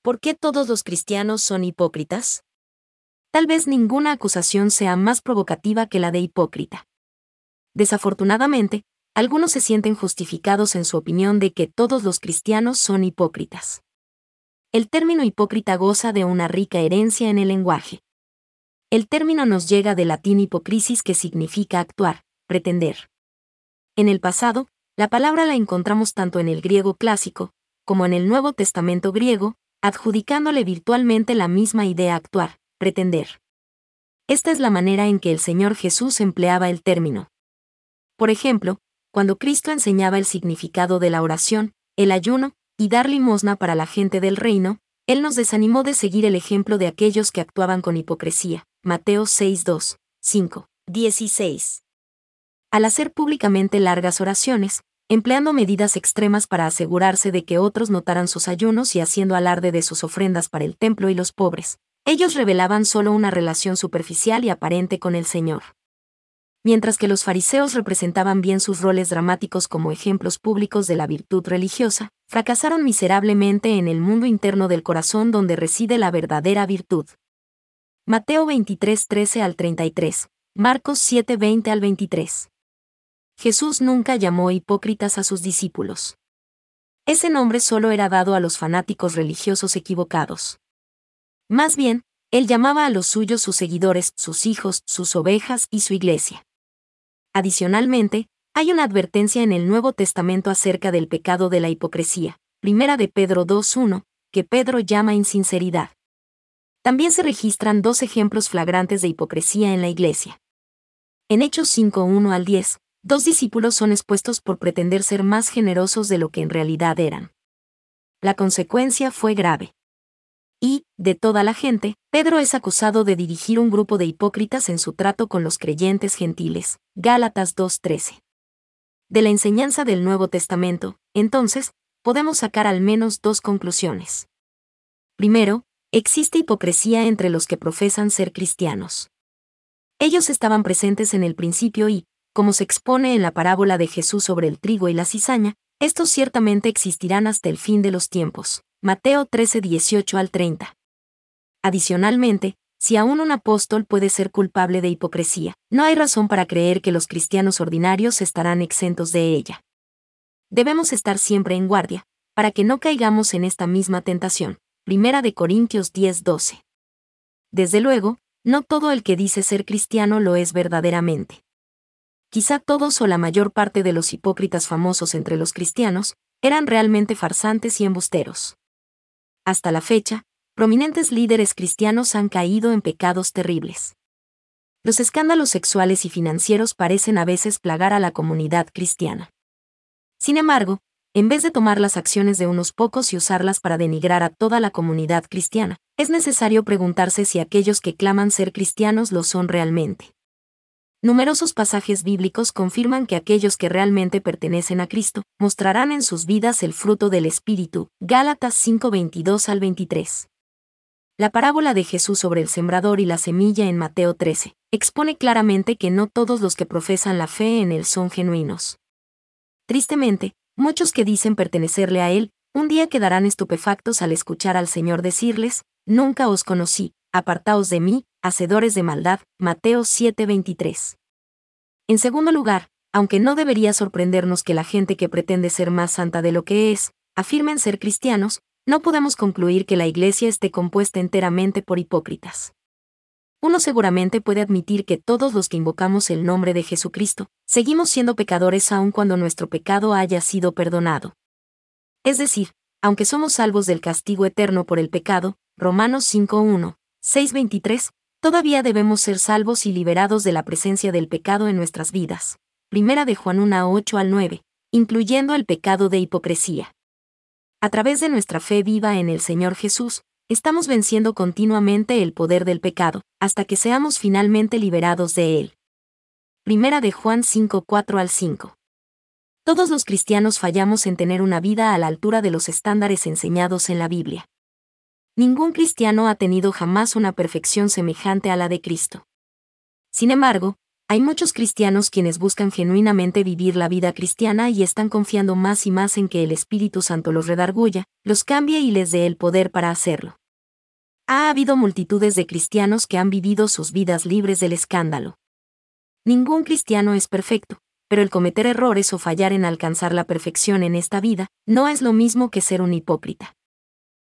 ¿Por qué todos los cristianos son hipócritas? Tal vez ninguna acusación sea más provocativa que la de hipócrita. Desafortunadamente, algunos se sienten justificados en su opinión de que todos los cristianos son hipócritas. El término hipócrita goza de una rica herencia en el lenguaje. El término nos llega del latín hipocrisis, que significa actuar, pretender. En el pasado, la palabra la encontramos tanto en el griego clásico, como en el Nuevo Testamento griego, adjudicándole virtualmente la misma idea: actuar, pretender. Esta es la manera en que el Señor Jesús empleaba el término. Por ejemplo, cuando Cristo enseñaba el significado de la oración, el ayuno y dar limosna para la gente del reino, Él nos desanimó de seguir el ejemplo de aquellos que actuaban con hipocresía. Mateo 6:2, 5, 16. Al hacer públicamente largas oraciones, empleando medidas extremas para asegurarse de que otros notaran sus ayunos y haciendo alarde de sus ofrendas para el templo y los pobres, ellos revelaban solo una relación superficial y aparente con el Señor. Mientras que los fariseos representaban bien sus roles dramáticos como ejemplos públicos de la virtud religiosa, fracasaron miserablemente en el mundo interno del corazón, donde reside la verdadera virtud. Mateo 23:13 al 33, Marcos 7:20 al 23. Jesús nunca llamó hipócritas a sus discípulos. Ese nombre solo era dado a los fanáticos religiosos equivocados. Más bien, Él llamaba a los suyos sus seguidores, sus hijos, sus ovejas y su iglesia. Adicionalmente, hay una advertencia en el Nuevo Testamento acerca del pecado de la hipocresía, 1 de Pedro 2:1, que Pedro llama insinceridad. También se registran dos ejemplos flagrantes de hipocresía en la iglesia. En Hechos 5:1 al 10, dos discípulos son expuestos por pretender ser más generosos de lo que en realidad eran. La consecuencia fue grave. Y, de toda la gente, Pedro es acusado de dirigir un grupo de hipócritas en su trato con los creyentes gentiles. Gálatas 2:13. De la enseñanza del Nuevo Testamento, entonces, podemos sacar al menos dos conclusiones. Primero, existe hipocresía entre los que profesan ser cristianos. Ellos estaban presentes en el principio y, como se expone en la parábola de Jesús sobre el trigo y la cizaña, estos ciertamente existirán hasta el fin de los tiempos. Mateo 13:18 al 30. Adicionalmente, si aún un apóstol puede ser culpable de hipocresía, no hay razón para creer que los cristianos ordinarios estarán exentos de ella. Debemos estar siempre en guardia, para que no caigamos en esta misma tentación. 1 de Corintios 10:12. Desde luego, no todo el que dice ser cristiano lo es verdaderamente. Quizá todos o la mayor parte de los hipócritas famosos entre los cristianos eran realmente farsantes y embusteros. Hasta la fecha, prominentes líderes cristianos han caído en pecados terribles. Los escándalos sexuales y financieros parecen a veces plagar a la comunidad cristiana. Sin embargo, en vez de tomar las acciones de unos pocos y usarlas para denigrar a toda la comunidad cristiana, es necesario preguntarse si aquellos que claman ser cristianos lo son realmente. Numerosos pasajes bíblicos confirman que aquellos que realmente pertenecen a Cristo mostrarán en sus vidas el fruto del Espíritu. Gálatas 5:22 al 23. La parábola de Jesús sobre el sembrador y la semilla en Mateo 13 expone claramente que no todos los que profesan la fe en Él son genuinos. Tristemente, muchos que dicen pertenecerle a Él, un día quedarán estupefactos al escuchar al Señor decirles: «Nunca os conocí, apartaos de mí, hacedores de maldad». Mateo 7:23. En segundo lugar, aunque no debería sorprendernos que la gente que pretende ser más santa de lo que es, afirmen ser cristianos, no podemos concluir que la Iglesia esté compuesta enteramente por hipócritas. Uno seguramente puede admitir que todos los que invocamos el nombre de Jesucristo, seguimos siendo pecadores aun cuando nuestro pecado haya sido perdonado. Es decir, aunque somos salvos del castigo eterno por el pecado, Romanos 5:1, 6:23, todavía debemos ser salvos y liberados de la presencia del pecado en nuestras vidas. 1 de Juan 1:8 al 9, incluyendo el pecado de hipocresía. A través de nuestra fe viva en el Señor Jesús, estamos venciendo continuamente el poder del pecado, hasta que seamos finalmente liberados de él. 1 de Juan 5:4 al 5. Todos los cristianos fallamos en tener una vida a la altura de los estándares enseñados en la Biblia. Ningún cristiano ha tenido jamás una perfección semejante a la de Cristo. Sin embargo, Hay muchos cristianos quienes buscan genuinamente vivir la vida cristiana y están confiando más y más en que el Espíritu Santo los redarguya, los cambie y les dé el poder para hacerlo. Ha habido multitudes de cristianos que han vivido sus vidas libres del escándalo. Ningún cristiano es perfecto, pero el cometer errores o fallar en alcanzar la perfección en esta vida no es lo mismo que ser un hipócrita.